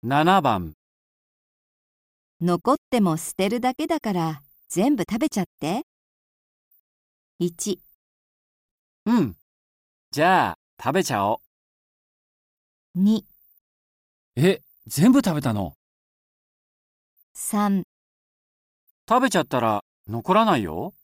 7番。 残っても捨てるだけだから全部食べちゃって。1、 うん。じゃあ、食べちゃお 2、 う。全部食べたの？ 3 食べちゃったら残らないよ。